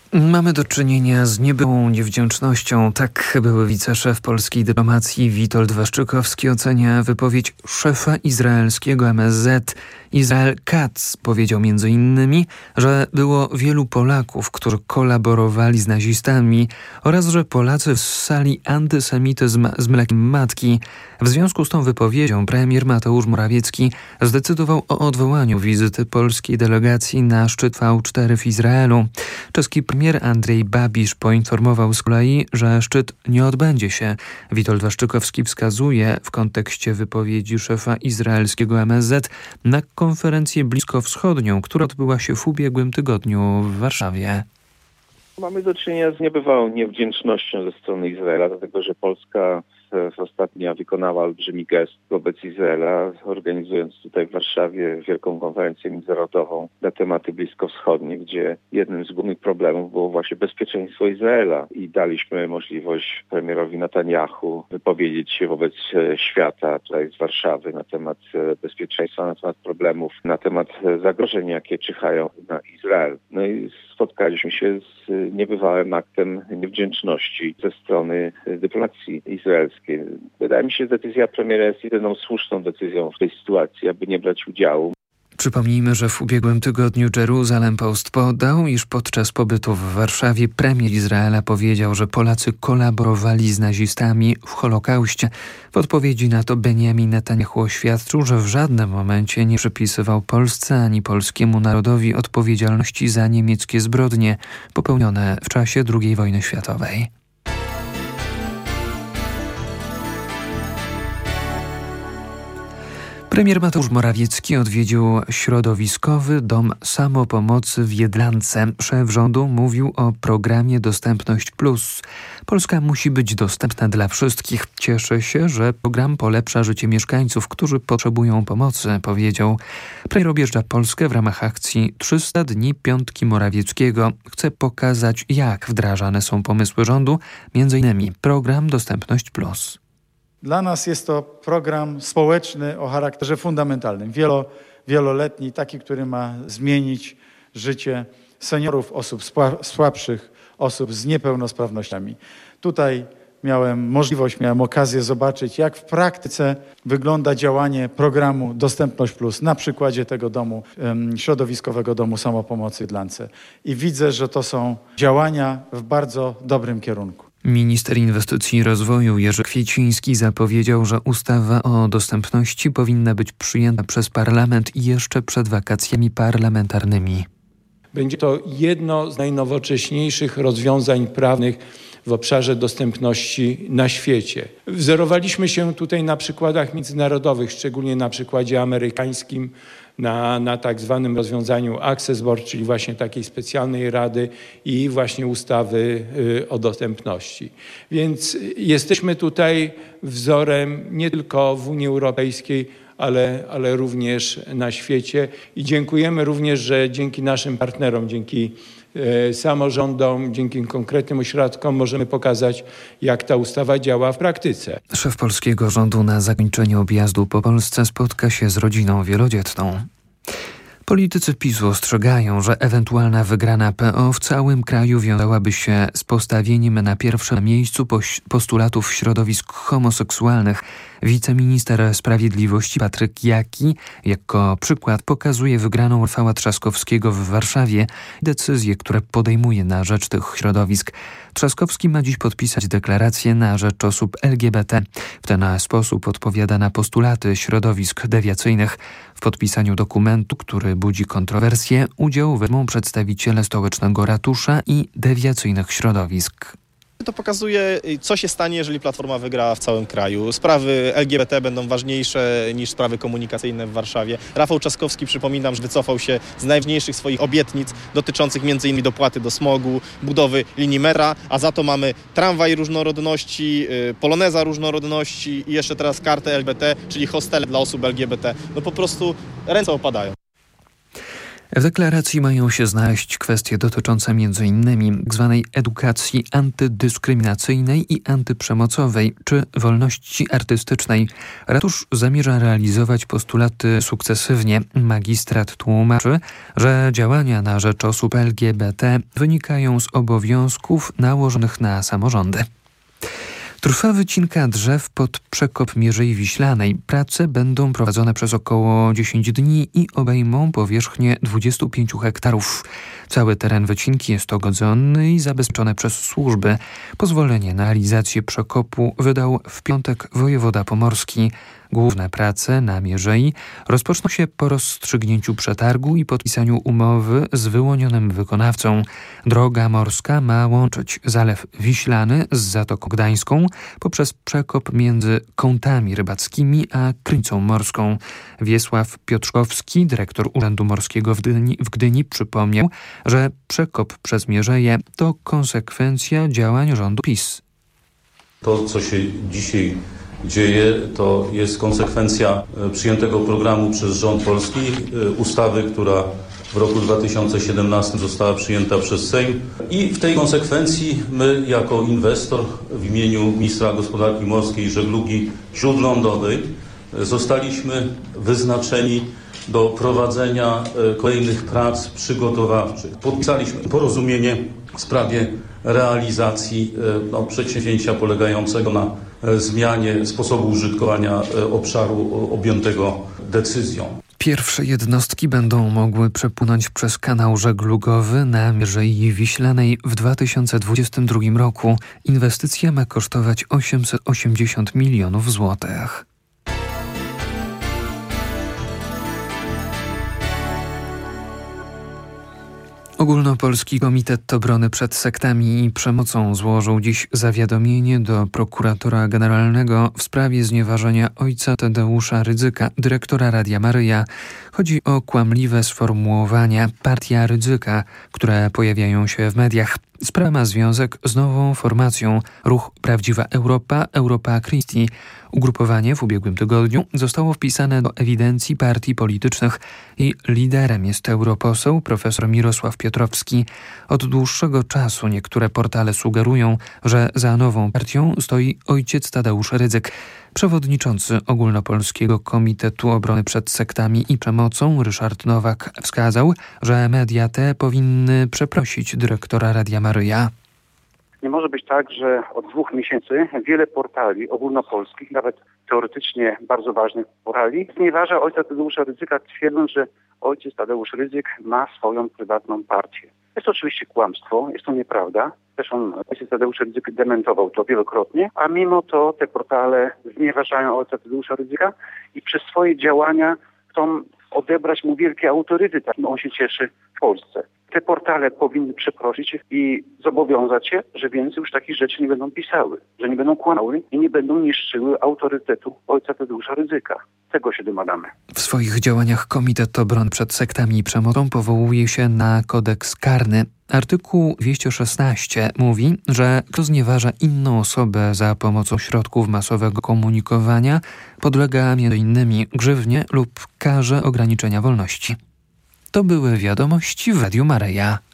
Mamy do czynienia z niebyłą niewdzięcznością. Tak były wiceszef polskiej dyplomacji Witold Waszczykowski ocenia wypowiedź szefa izraelskiego MSZ. Israel Katz powiedział m.in., że było wielu Polaków, którzy kolaborowali z nazistami oraz że Polacy wssali antysemityzm z mlekiem matki. W związku z tą wypowiedzią premier Mateusz Morawiecki zdecydował o odwołaniu wizyty polskiej delegacji na szczyt V4 w Izraelu. Czeski premier Andrzej Babiš poinformował z kolei, że szczyt nie odbędzie się. Witold Waszczykowski wskazuje w kontekście wypowiedzi szefa izraelskiego MSZ na konferencję bliskowschodnią, która odbyła się w ubiegłym tygodniu w Warszawie. Mamy do czynienia z niebywałą niewdzięcznością ze strony Izraela, dlatego że Polska ostatnio wykonała olbrzymi gest wobec Izraela, organizując tutaj w Warszawie wielką konferencję międzynarodową na tematy bliskowschodnie, gdzie jednym z głównych problemów było właśnie bezpieczeństwo Izraela i daliśmy możliwość premierowi Netanyahu wypowiedzieć się wobec świata tutaj z Warszawy na temat bezpieczeństwa, na temat problemów, na temat zagrożeń, jakie czyhają na Izrael. No i spotkaliśmy się z niebywałym aktem niewdzięczności ze strony dyplomacji izraelskiej. Wydaje mi się, że decyzja premiera jest jedyną słuszną decyzją w tej sytuacji, aby nie brać udziału. Przypomnijmy, że w ubiegłym tygodniu Jerusalem Post podał, iż podczas pobytu w Warszawie premier Izraela powiedział, że Polacy kolaborowali z nazistami w Holokauście. W odpowiedzi na to Benjamin Netanyahu oświadczył, że w żadnym momencie nie przypisywał Polsce ani polskiemu narodowi odpowiedzialności za niemieckie zbrodnie popełnione w czasie II wojny światowej. Premier Mateusz Morawiecki odwiedził środowiskowy dom samopomocy w Jedlance. Szef rządu mówił o programie Dostępność Plus. Polska musi być dostępna dla wszystkich. Cieszę się, że program polepsza życie mieszkańców, którzy potrzebują pomocy, powiedział. Premier objeżdża Polskę w ramach akcji 300 dni Piątki Morawieckiego. Chce pokazać, jak wdrażane są pomysły rządu, m.in. program Dostępność Plus. Dla nas jest to program społeczny o charakterze fundamentalnym, wieloletni, taki, który ma zmienić życie seniorów, osób słabszych, osób z niepełnosprawnościami. Tutaj miałem okazję zobaczyć, jak w praktyce wygląda działanie programu Dostępność Plus na przykładzie tego domu, środowiskowego domu samopomocy w Jedlance. I widzę, że to są działania w bardzo dobrym kierunku. Minister Inwestycji i Rozwoju Jerzy Kwieciński zapowiedział, że ustawa o dostępności powinna być przyjęta przez parlament jeszcze przed wakacjami parlamentarnymi. Będzie to jedno z najnowocześniejszych rozwiązań prawnych w obszarze dostępności na świecie. Wzorowaliśmy się tutaj na przykładach międzynarodowych, szczególnie na przykładzie amerykańskim, na tak zwanym rozwiązaniu Access Board, czyli właśnie takiej specjalnej rady i właśnie ustawy o dostępności. Więc jesteśmy tutaj wzorem nie tylko w Unii Europejskiej, ale również na świecie i dziękujemy również, że dzięki naszym partnerom, dzięki samorządom, dzięki konkretnym ośrodkom możemy pokazać, jak ta ustawa działa w praktyce. Szef polskiego rządu na zakończenie objazdu po Polsce spotka się z rodziną wielodzietną. Politycy PiS-u ostrzegają, że ewentualna wygrana PO w całym kraju wiązałaby się z postawieniem na pierwszym miejscu postulatów środowisk homoseksualnych. Wiceminister Sprawiedliwości Patryk Jaki jako przykład pokazuje wygraną Rafała Trzaskowskiego w Warszawie, decyzje, które podejmuje na rzecz tych środowisk. Trzaskowski ma dziś podpisać deklarację na rzecz osób LGBT. W ten sposób odpowiada na postulaty środowisk dewiacyjnych. W podpisaniu dokumentu, który budzi kontrowersje, udział wezmą przedstawiciele stołecznego ratusza i dewiacyjnych środowisk. To pokazuje, co się stanie, jeżeli Platforma wygra w całym kraju. Sprawy LGBT będą ważniejsze niż sprawy komunikacyjne w Warszawie. Rafał Trzaskowski, przypominam, że wycofał się z najważniejszych swoich obietnic dotyczących m.in. dopłaty do smogu, budowy linii metra, a za to mamy tramwaj różnorodności, poloneza różnorodności i jeszcze teraz kartę LGBT, czyli hostele dla osób LGBT. No po prostu ręce opadają. W deklaracji mają się znaleźć kwestie dotyczące m.in. tzw. edukacji antydyskryminacyjnej i antyprzemocowej czy wolności artystycznej. Ratusz zamierza realizować postulaty sukcesywnie. Magistrat tłumaczy, że działania na rzecz osób LGBT wynikają z obowiązków nałożonych na samorządy. Trwa wycinka drzew pod przekop Mierzei Wiślanej. Prace będą prowadzone przez około 10 dni i obejmą powierzchnię 25 hektarów. Cały teren wycinki jest ogodzony i zabezpieczony przez służby. Pozwolenie na realizację przekopu wydał w piątek wojewoda pomorski. Główne prace na Mierzei rozpoczną się po rozstrzygnięciu przetargu i podpisaniu umowy z wyłonionym wykonawcą. Droga morska ma łączyć Zalew Wiślany z Zatoką Gdańską poprzez przekop między Kątami Rybackimi a Krynicą Morską. Wiesław Piotrkowski, dyrektor Urzędu Morskiego w Gdyni, przypomniał, że przekop przez Mierzeję to konsekwencja działań rządu PiS. To, co się dzisiaj dzieje, to jest konsekwencja przyjętego programu przez rząd polski, ustawy, która w roku 2017 została przyjęta przez Sejm i w tej konsekwencji my jako inwestor w imieniu ministra gospodarki morskiej i żeglugi śródlądowej zostaliśmy wyznaczeni do prowadzenia kolejnych prac przygotowawczych. Podpisaliśmy porozumienie w sprawie realizacji przedsięwzięcia polegającego na zmianie sposobu użytkowania obszaru objętego decyzją. Pierwsze jednostki będą mogły przepłynąć przez kanał żeglugowy na Mierzei Wiślanej w 2022 roku. Inwestycja ma kosztować 880 milionów złotych. Ogólnopolski Komitet Obrony przed Sektami i Przemocą złożył dziś zawiadomienie do prokuratora generalnego w sprawie znieważenia ojca Tadeusza Rydzyka, dyrektora Radia Maryja. Chodzi o kłamliwe sformułowania Partia Rydzyka, które pojawiają się w mediach. Sprawa ma związek z nową formacją Ruch Prawdziwa Europa, Europa Christi. Ugrupowanie w ubiegłym tygodniu zostało wpisane do ewidencji partii politycznych i liderem jest europoseł profesor Mirosław Piotrowski. Od dłuższego czasu niektóre portale sugerują, że za nową partią stoi ojciec Tadeusz Rydzyk. Przewodniczący Ogólnopolskiego Komitetu Obrony przed Sektami i Przemocą Ryszard Nowak wskazał, że media te powinny przeprosić dyrektora Radia Maryja. Nie może być tak, że od 2 miesięcy wiele portali ogólnopolskich, nawet teoretycznie bardzo ważnych portali, znieważa ojca Tadeusza Rydzyka, twierdząc, że ojciec Tadeusz Rydzyk ma swoją prywatną partię. Jest to oczywiście kłamstwo, jest to nieprawda. Zresztą ojciec Tadeusz Rydzyk dementował to wielokrotnie, a mimo to te portale znieważają ojca Tadeusza Rydzyka i przez swoje działania chcą odebrać mu wielki autorytet, jakim on się cieszy w Polsce. Te portale powinny przeprosić i zobowiązać się, że więcej już takich rzeczy nie będą pisały, że nie będą kłamały i nie będą niszczyły autorytetu ojca Tadeusza Rydzyka. Tego się domagamy. W swoich działaniach Komitet Obrony przed Sektami i Przemocą powołuje się na kodeks karny. Artykuł 216 mówi, że kto znieważa inną osobę za pomocą środków masowego komunikowania, podlega m.in. grzywnie lub karze ograniczenia wolności. To były wiadomości w Radiu Maryja.